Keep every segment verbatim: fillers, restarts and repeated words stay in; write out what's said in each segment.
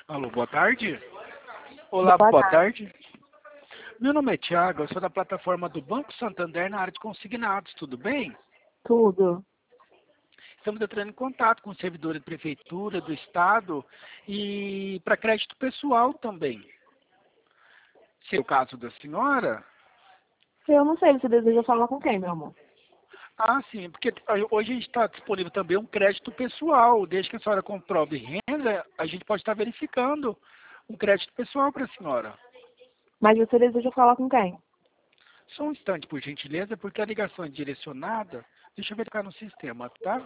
Alô, boa tarde. Olá, Boa boa tarde. tarde. Meu nome é Thiago, eu sou da plataforma do Banco Santander na área de consignados, tudo bem? Tudo. Estamos entrando em contato com servidores da prefeitura, do estado e para crédito pessoal também. Se é o caso da senhora? Eu não sei, você deseja falar com quem, meu amor? Ah, sim, porque hoje a gente está disponível também um crédito pessoal. Desde que a senhora comprove renda, a gente pode estar verificando um crédito pessoal para a senhora. Mas você deseja falar com quem? Só um instante, por gentileza, porque a ligação é direcionada. Deixa eu verificar no sistema, tá?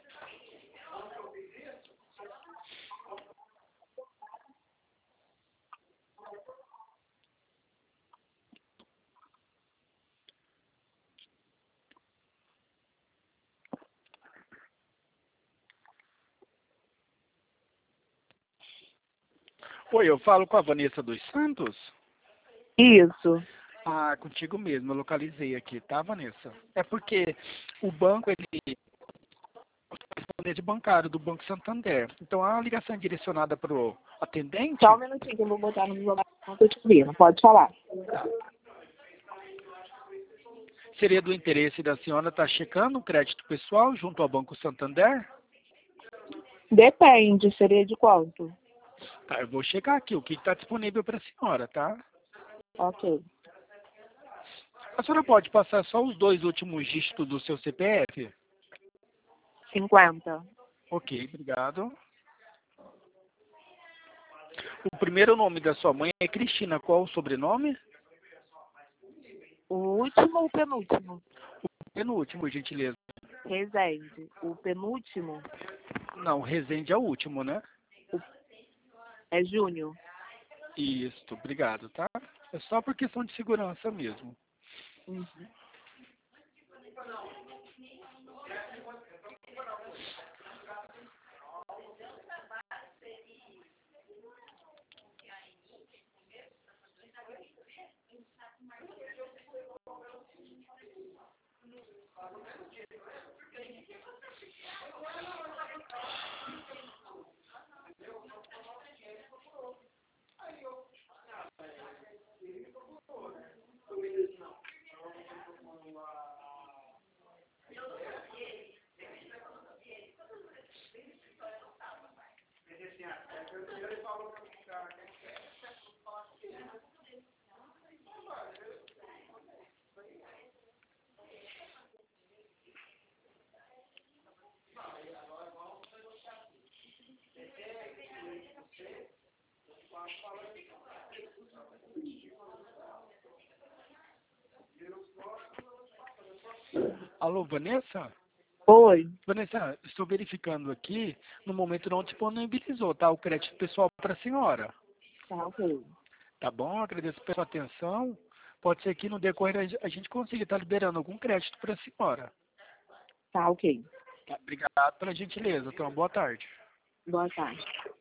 Oi, eu falo com a Vanessa dos Santos? Isso. Ah, contigo mesmo, eu localizei aqui, tá, Vanessa? É porque o banco, ele é de bancário do Banco Santander. Então, a ligação é direcionada para o Só um atendente. minutinho que eu vou botar no meu não tô te ouvindo. Pode falar. Seria do interesse da senhora estar checando o crédito pessoal junto ao Banco Santander? Depende, seria de quanto? Tá, eu vou checar aqui o que está disponível para a senhora, tá? Ok. A senhora pode passar só os dois últimos dígitos do seu C P F? cinquenta. Ok, obrigado. O primeiro nome da sua mãe é Cristina. Qual o sobrenome? O último ou o penúltimo? Penúltimo, por gentileza. Resende. O penúltimo Não, Resende é o último, né? é Júnior. Isso, obrigado, tá? É só por questão de segurança mesmo. Uhum. Alô, Vanessa? Oi. Vanessa, estou verificando aqui, no momento não disponibilizou, tá? O crédito pessoal para a senhora. Tá, ok. Tá bom? Agradeço pela sua atenção. Pode ser que no decorrer a gente consiga estar liberando algum crédito para a senhora. Tá, ok. Tá? Obrigado pela gentileza. Tenha uma boa tarde. Boa tarde.